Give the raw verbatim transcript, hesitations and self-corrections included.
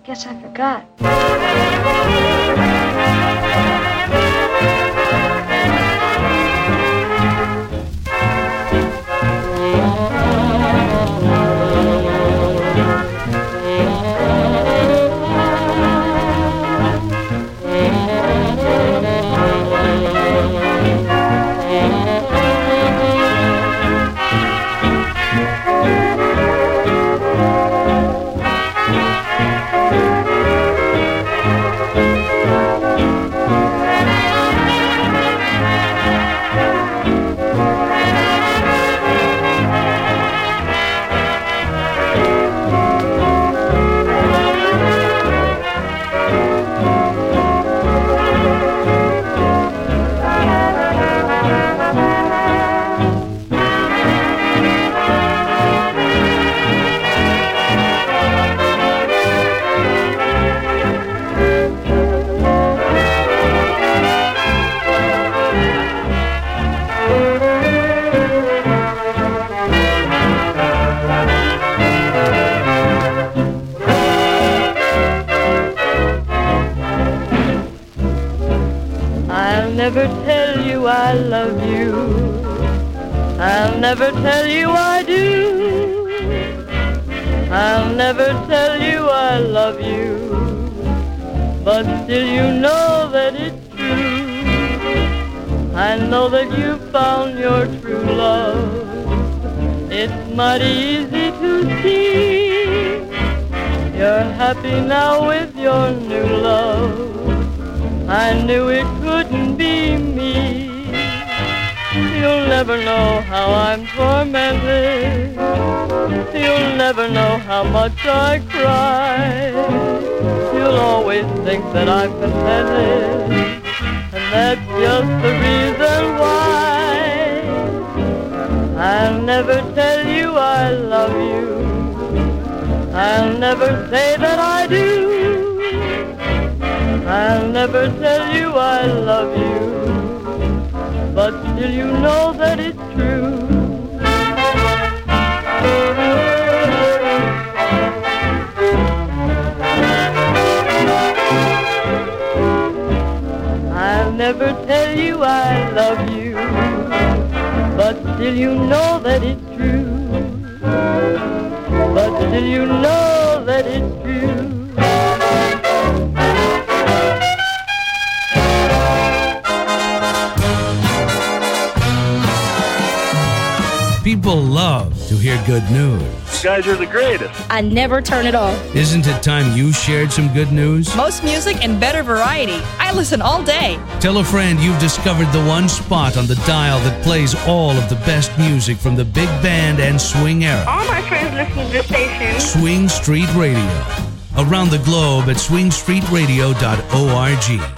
guess I forgot. I'll never tell you I love you. I'll never tell you I do. I'll never tell you I love you, but still you know that it's true. I know that you found your true love. It's mighty easy to see. You're happy now with your new love. I knew it couldn't be me. You'll never know how I'm tormented. You'll never know how much I cry. You'll always think that I'm contented, and that's just the reason why. I'll never tell you I love you. I'll never say that I do. I'll never tell you I love you, but still you know that it's true. I'll never tell you I love you, but still you know that it's true. But still you know that it's true. People love to hear good news. You guys are the greatest. I never turn it off. Isn't it time you shared some good news? Most music and better variety. I listen all day. Tell a friend you've discovered the one spot on the dial that plays all of the best music from the big band and swing era. All my friends listen to the station. Swing Street Radio. Around the globe at swing street radio dot org.